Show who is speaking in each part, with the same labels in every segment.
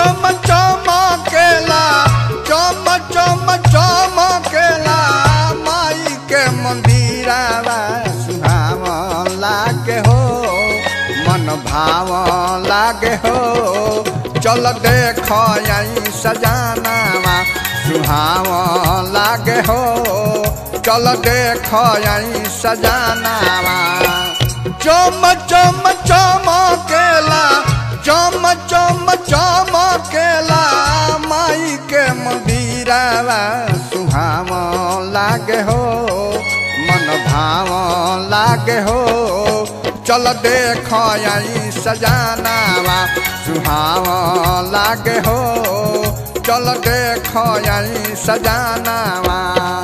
Speaker 1: चम चमकेला चम चम चमकेला माई के मंदिरवा सुहावन लागे हो मन भावन लागे हो चल देख आई सजानावा सुहावन लागे हो चल देख आई सजानावा चम चम चमकेला चम चम चमकेला माई के मंदिरवा सुहावन लागे हो मन भावन लागे हो चल देख आई सजानावा सुहावन लागे हो चल देख आई सजानावा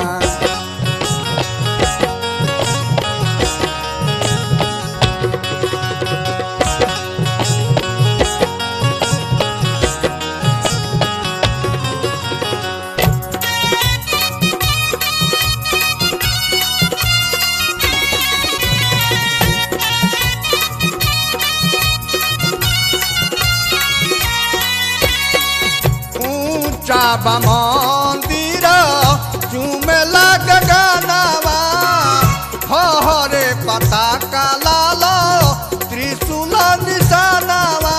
Speaker 1: बा मंदिर चुमेला गगनवा हरे पताका लाल त्रिशूल निशानवा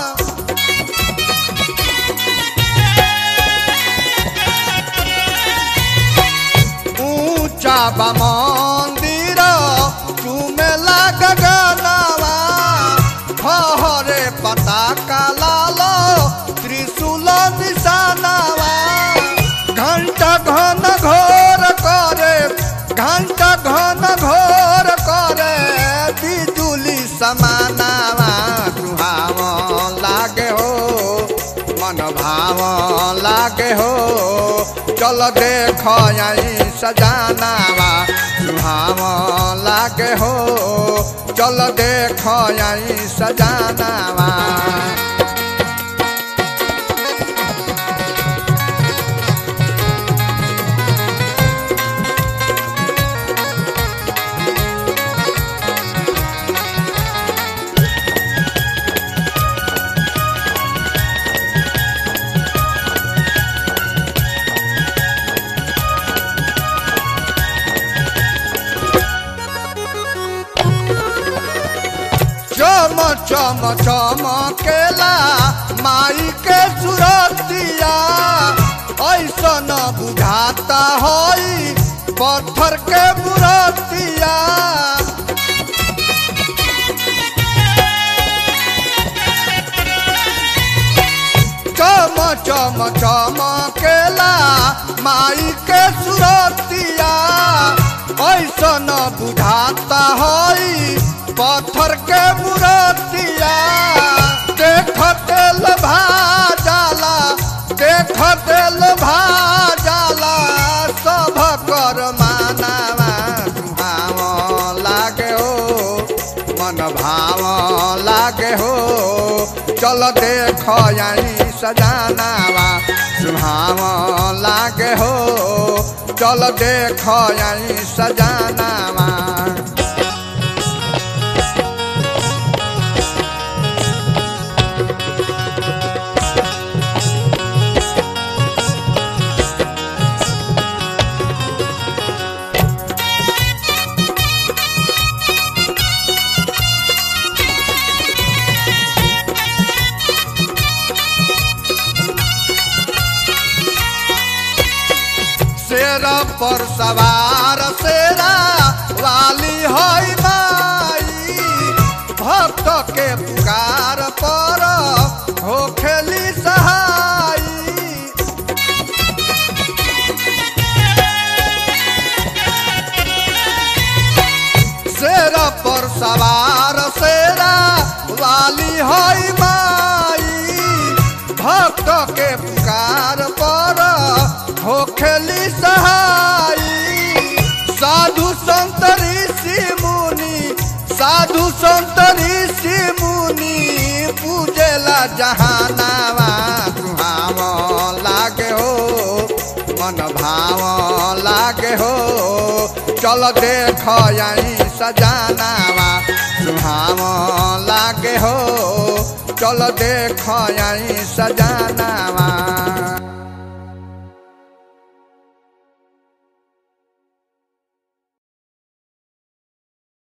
Speaker 1: ऊंचा बा मंदिर चुमेला गगनवा हरे पताका लाल त्रिशूल निशानवा घंटा घन घोर करे घंटा घन घोर करे बिजुली समानावा सुहावन लागे हो मन भावन लागे हो चल देख आई सजानावा सुहावन लागे हो चल देख आई सजानावा चम चम चमकेला माई के सुरतिया ऐसा न बुझाता होई पत्थर के मूर्तिया चम चम चमकेला माई के सुरतिया ऐसा न बुझाता होई पत्थर के मूर्तिया देख तेल भाजाला देख तेल भाजाला सब कर मानावा सुहावन लागे हो मन भावन लागे हो चल देख आई सजानावा सुहावन लागे हो चल देख आई सजानावा शेरा पर सवार शेरा वाली होई माई भक्त के पुकार पर हो खेली सहाई शेरा पर सवार शेरा वाली होई माई भक्त के पुकार पर हो खेली सहाई साधु संत ऋषि मुनि साधु संत ऋषि मुनि पूजेला जहानावा सुहावन लागे हो मन भावन लागे हो चल देख आई सजानावा सुहावन लागे हो चल देख आई सजनावा।